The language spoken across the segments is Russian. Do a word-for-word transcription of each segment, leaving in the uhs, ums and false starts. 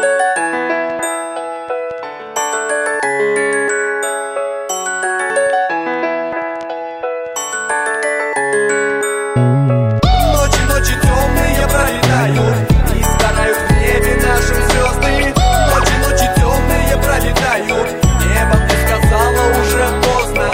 Ночи темные пролетают, и сгорают в небе наши звезды. Ночи, ночи темные пролетают, небо мне сказала уже поздно.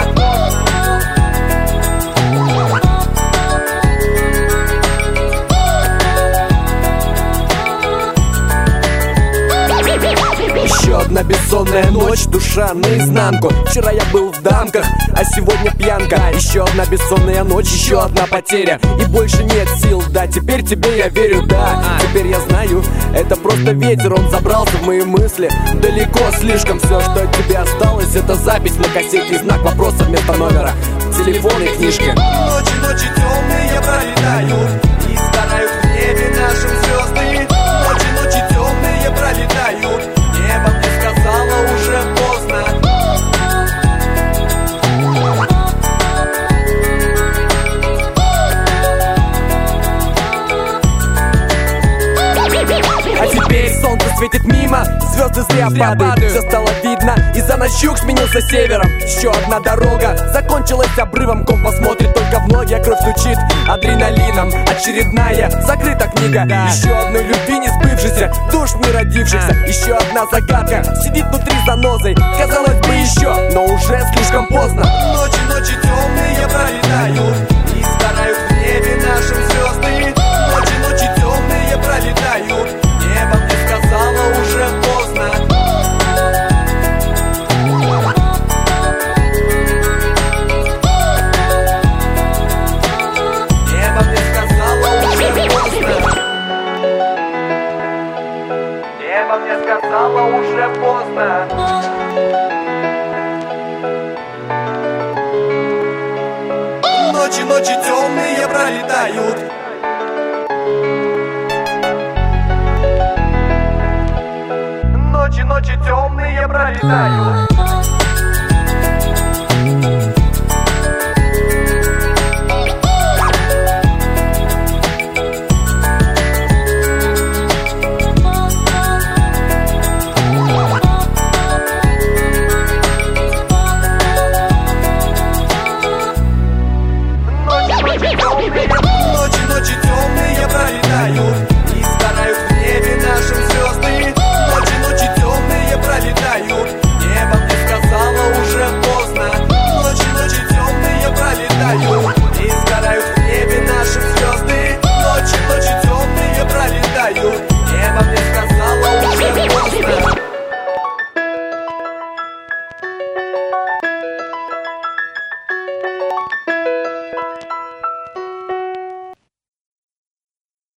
Еще одна бессонная ночь, душа наизнанку. Вчера я был в дамках, а сегодня пьянка. Еще одна бессонная ночь, еще одна потеря. И больше нет сил, да, теперь тебе я верю, да. Теперь я знаю, это просто ветер, он забрался в мои мысли. Далеко слишком, все, что от тебя осталось, это запись на кассете, знак вопроса вместо номера в телефонной книжке. Ночи, ночи темные пролетают, и сгорают в небе наши звезды. Ночи, ночи темные пролетают, небо мне сказала уже поздно. А теперь солнце светит мимо, звезды зря падают. Все стало видно, из-за нас юг сменился севером. Еще одна дорога закончилась обрывом. Комп посмотрит только в ноги, а кровь стучит адреналином. Очередная закрыта книга. Еще одной любви не сбывшейся, душ не родившихся. Еще одна загадка сидит внутри занозой. Казалось бы еще, но уже слишком поздно. Ночи, ночи темные пролетают, и сгорают в небе наши звезды. Ночи, ночи темные пролетают, небо мне сказала уже поздно. Небо мне сказала уже поздно. Небо мне сказала уже поздно. Ночи, ночи темные пролетают. Ночи, ночи темные пролетают.